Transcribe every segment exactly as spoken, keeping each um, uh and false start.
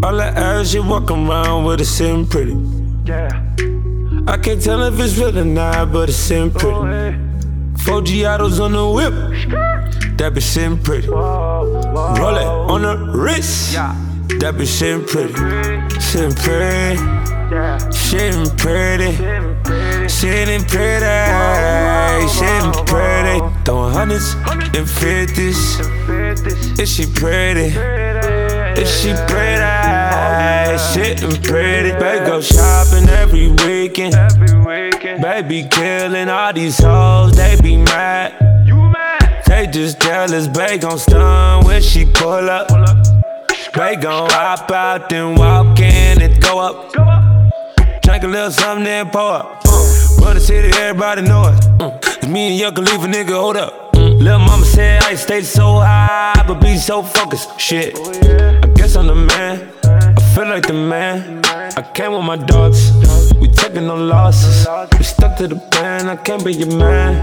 All that ass, she walk around with it sitting pretty. Yeah. I can't tell if it's real or not, but it's sitting pretty. Oh, hey. Four Giottos on the whip, that bitch sitting pretty. Whoa, whoa. Roll it on the wrist, Yeah. that bitch sitting pretty. Sitting pretty, Yeah. sitting pretty, Sitting pretty. sitting pretty, sitting pretty. Throwing hundreds and fifties. fifties. Is she pretty? Is she pretty? Sitting pretty. Baby go shopping every weekend. Every weekend. Baby killing all these hoes, they be mad. You mad? They just jealous, babe gon' stun when she pull up. Pull up. Babe gon' hop out, then walk in and go up. Go up. Drink a little something, then pour up. Uh, Run the city, everybody know it. Uh, it's me and Young Khalifa, nigga, hold up. Uh, Lil' mama said I stay so high, but be so focused. Shit, Oh, yeah. I guess I'm the man. I feel like the man. I came with my dogs. We taking no losses. We stuck to the plan. I can't be your man.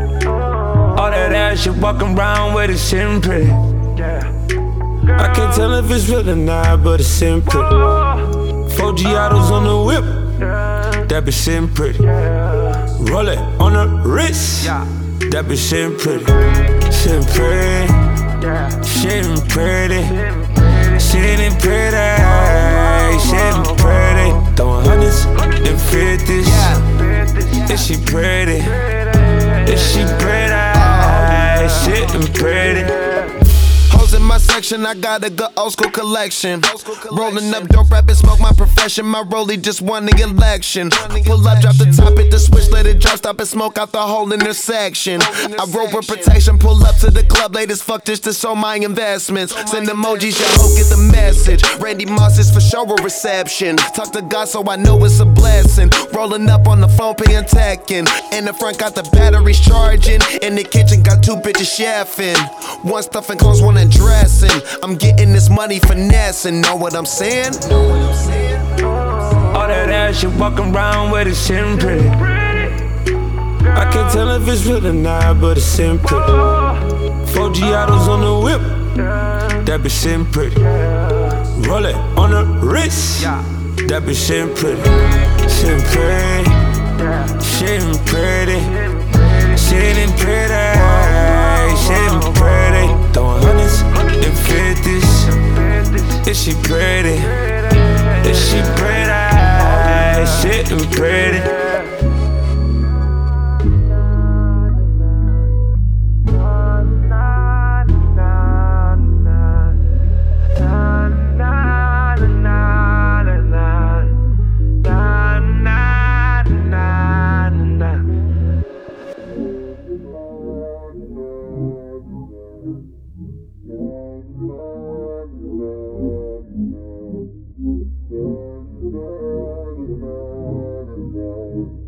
All that ass you walking around with it sitting pretty. Yeah. I can't tell if it's real or not, but it's sitting pretty. Oh, Four Giottos on the whip, yeah. that bitch sitting pretty. Yeah. Roll it on the wrist, Yeah. that bitch sitting pretty. Sitting pretty, Yeah. sitting pretty, Sitting pretty. sitting pretty, sitting pretty. Throwing hundreds and fifties. fifties. Is she pretty? Pretty. Is she pretty? Sitting pretty. Hoes in my section, I got a good old school collection. Rolling up dope, rap and smoke my profession. My rollie just won the election. Pull up, drop the top, hit the switch, let it drop, stop and smoke out the whole intersection. I roll with protection, pull up to the club, late as fuck just to show my investments. Send emojis, your hoe get the message. Randy Moss is for show a reception. Talk to God so I know it's a blessing. Rolling up on the phone, paying techin'. In the front got the batteries charging. In the kitchen got two bitches chefing. One stuffing clothes, one in dressing. I'm getting this money finessing. Know what I'm saying? All that ass you walking around with it sitting pretty. I can't tell if it's real or not, but it's sitting pretty. Four Giottos on the whip, that bitch sitting pretty. Roll it on the wrist, that bitch sitting pretty. Sitting pretty, sitting pretty, sitting pretty, sitting pretty. Throwing hundreds and fifties. Is she pretty? Is she pretty? Sitting pretty. Thank you.